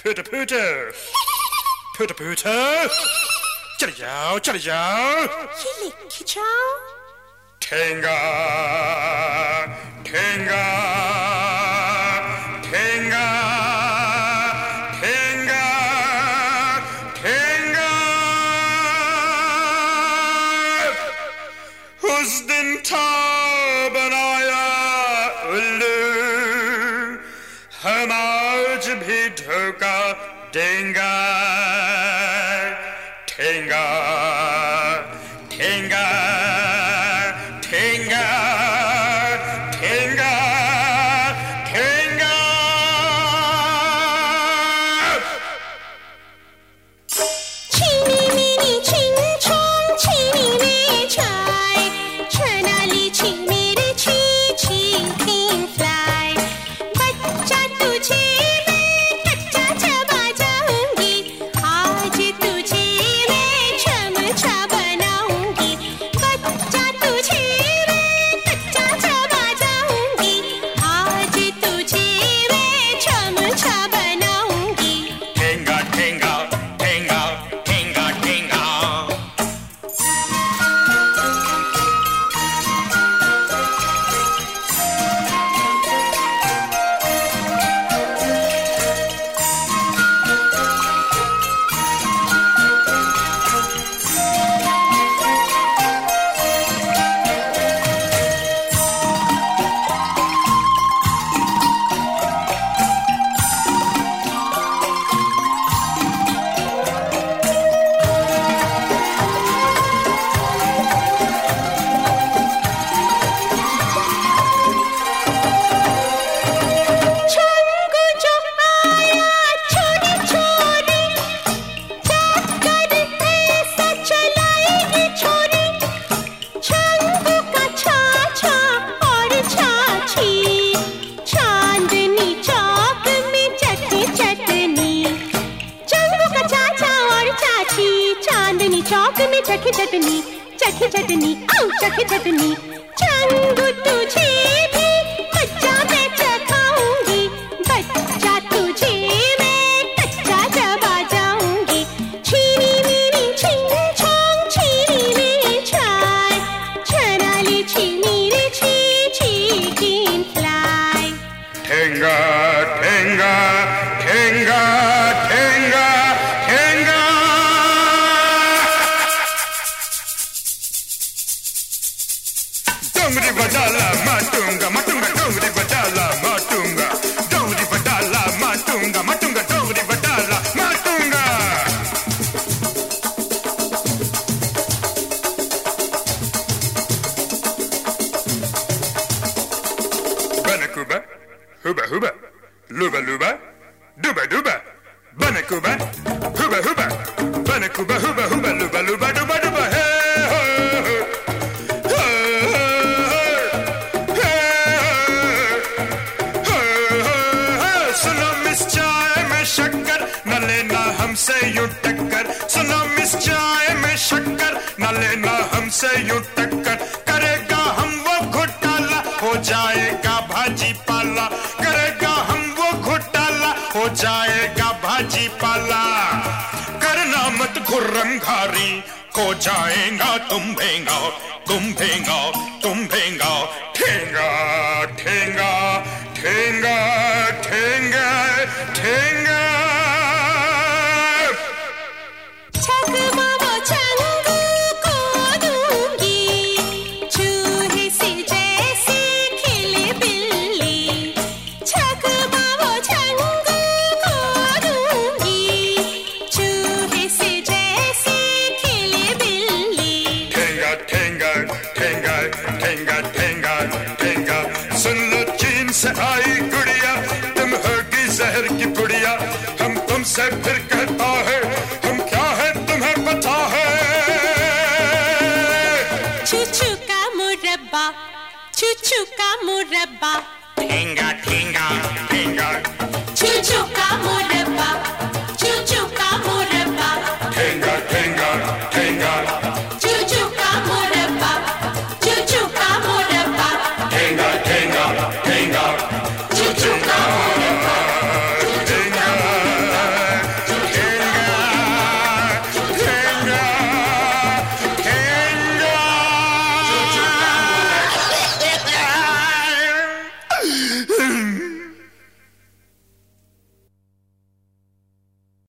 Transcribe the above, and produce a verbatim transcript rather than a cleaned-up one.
Put put put put चले जाओ चले जाओ ये लेके जाओ ठेंगा ठेंगा ठेंगा ठेंगा ठेंगा उस दिन था बनाया उल्लू हम आज भी धोखा देंगे ठेंगा ठेंगा ठेंगा ठेंगा ठेंगा चीनी मीनी छिंग छोंग चीनी में चाय छनाली चीनी रे छी छी किंग फ्लाई बच्चा तुझे मैं कच्चा चबा जाऊंगी आज तुझे मैं चमचा बनाऊंगी बच्चा तुझे मैं कच्चा चबा जाऊंगी आज तुझे मैं चमचा बनाऊंगी ठेंगा ठेंगा ठेंगा ठेंगा ठेंगा छंगू जो आया छोरी छोरी जाकर ऐसा चलाएगी छोरी छंगू का छाछा और छाछी चांदनी चौक में चटनी चटनी छंगू का चाचा और चाची चांदनी चौक में चटनी चटनी चटनी चटनी औ चटनी चटनी छंगू तुझे भी बच्चा मैं चखाऊंगी बच्चा तुझे मैं कच्चा चबा जाऊंगी चीनी मीनी छिंग छोंग चीनी में चाय छनाली चीनी रे छी छी किंग फ्लाई ठेंगा ठेंगा ठेंगा ठेंगा ठेंगा डोंगरी बजाला माटूंगा माटूंगा डोंगरी बजाला माटूंगा डोंगरी बजाला माटूंगा माटूंगा डोंगरी बजाला Matunga Banakuba, huba huba, luba luba, duba duba. Banakuba, huba huba, banakuba huba huba, luba luba, duba duba. Hey ho ho, hey hey, सुनो मिस चाय में शक्कर न लेना हमसे यूं टक्कर सुनो मिस चाय में शक्कर न लेना हमसे यूं टक्कर करेगा हम वो घोटाला हो जाएगा भाजी पाला करेगा हम वो घोटाला हो जाएगा भाजी पाला करना मत खुर्रम घारी हो जाएगा तुम भेंगा तुम भेंगा तुम भेंगा ठेंगा ठेंगा ठेंगा ठेंगा ठेंगा छकमा वो छंगू को दूंगी चूहे से जैसे खिले बिल्ली छकमा वो छंगू को दूंगी चूहे से जैसे खिले बिल्ली ठेंगा ठेंगा ठेंगा ठेंगा ठेंगा ठेंगा सुन लो चीन से आई गुड़िया तुम होगी जहर की पुड़िया हम तुमसे फिर कहता है हम क्या है तुम्हें पता है चूचू का मुरब्बा चूचू का मुरब्बा